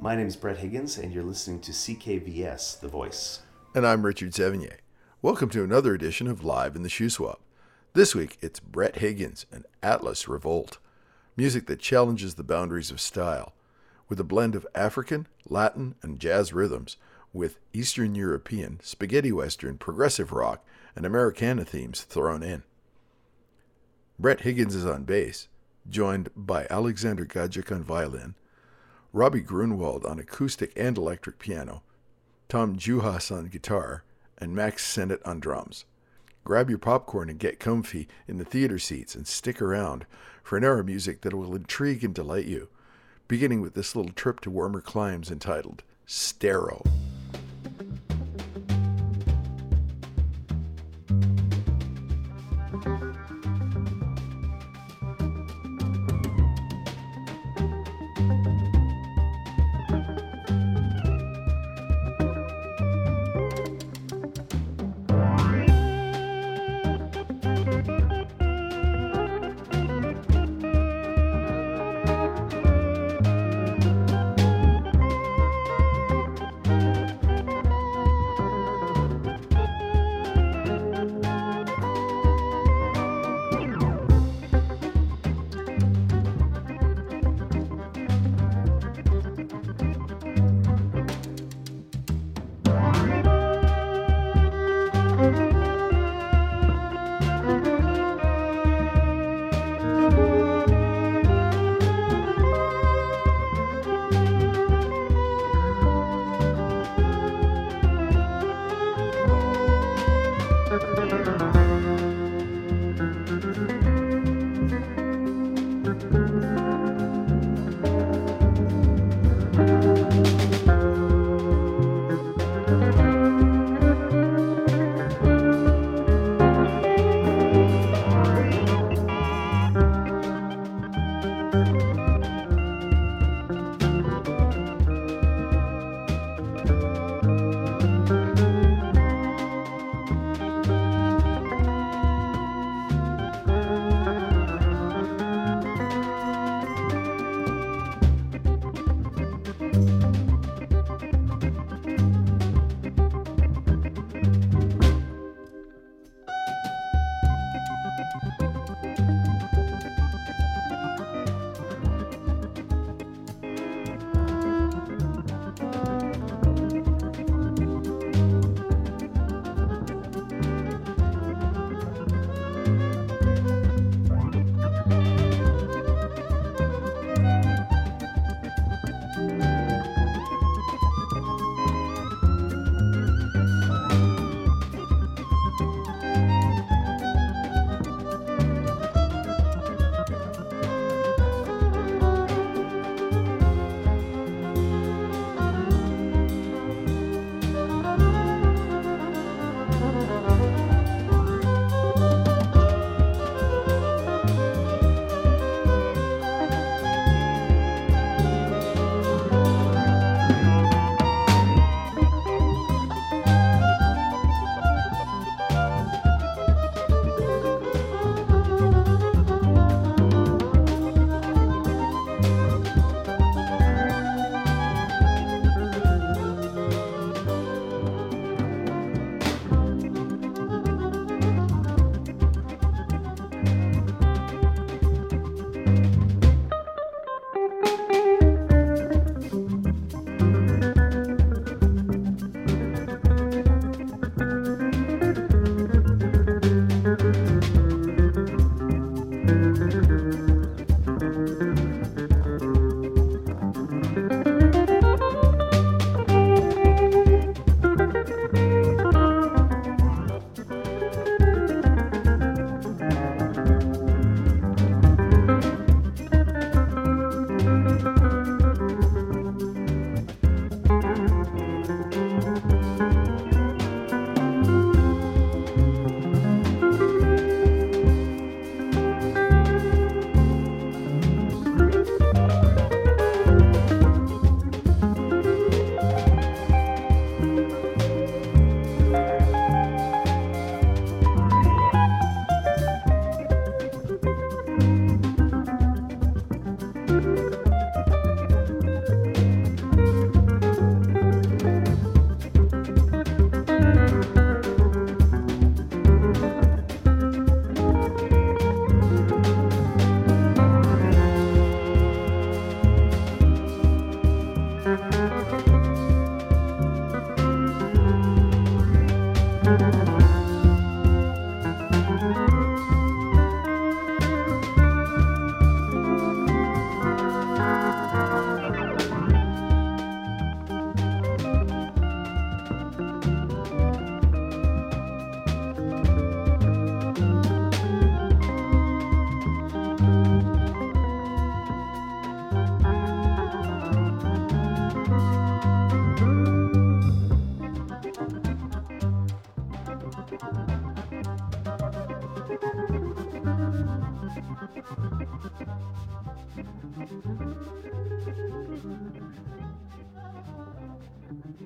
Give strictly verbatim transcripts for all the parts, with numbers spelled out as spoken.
My name is Brett Higgins, and you're listening to C K V S, The Voice. And I'm Richard Sevigny. Welcome to another edition of Live in the Shoe Swap. This week, it's Brett Higgins and Atlas Revolt, music that challenges the boundaries of style, with a blend of African, Latin, and jazz rhythms, with Eastern European, spaghetti western, progressive rock, and Americana themes thrown in. Brett Higgins is on bass, joined by Alexander Gajic on violin, Robbie Grunwald on acoustic and electric piano, Tom Juhas on guitar, and Max Sennett on drums. Grab your popcorn and get comfy in the theater seats and stick around for an hour of music that will intrigue and delight you, beginning with this little trip to warmer climes entitled Stero.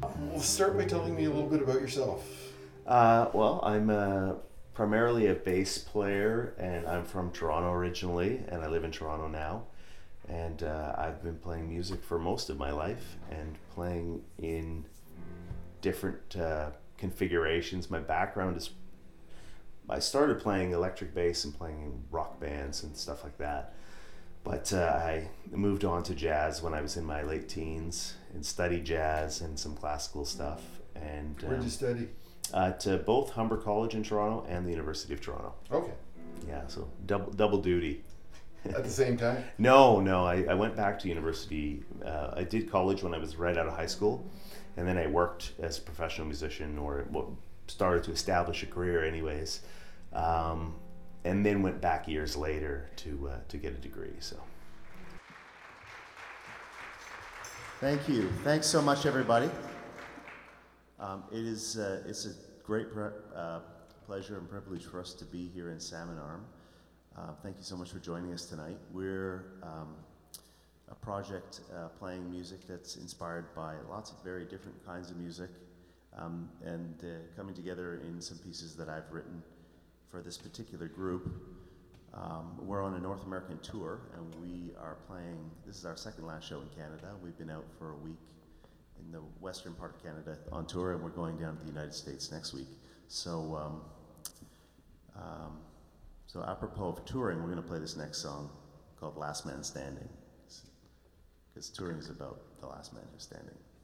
Well, start by telling me a little bit about yourself. Uh, well, I'm uh, primarily a bass player, and I'm from Toronto originally, and I live in Toronto now. And uh, I've been playing music for most of my life, and playing in different uh, configurations. My background is, I started playing electric bass and playing in rock bands and stuff like that. But uh, I moved on to jazz when I was in my late teens and studied jazz and some classical stuff. And Where did um, you study? Uh, to both Humber College in Toronto and the University of Toronto. Okay. Yeah, so double double duty. At the same time? No, no. I, I went back to university. Uh, I did college when I was right out of high school, and then I worked as a professional musician, or well, started to establish a career, anyways. Um, and then went back years later to uh, to get a degree. So. Thank you. Thanks so much, everybody. Um, it is uh, it's a great pre- uh, pleasure and privilege for us to be here in Salmon Arm. Uh, thank you so much for joining us tonight. We're um, a project uh, playing music that's inspired by lots of very different kinds of music, um, and uh, coming together in some pieces that I've written for this particular group. Um, we're on a North American tour, and we are playing, this is our second last show in Canada. We've been out for a week in the western part of Canada on tour, and we're going down to the United States next week. So, um, um, so apropos of touring, we're going to play this next song called Last Man Standing, because touring is about the last man who's standing.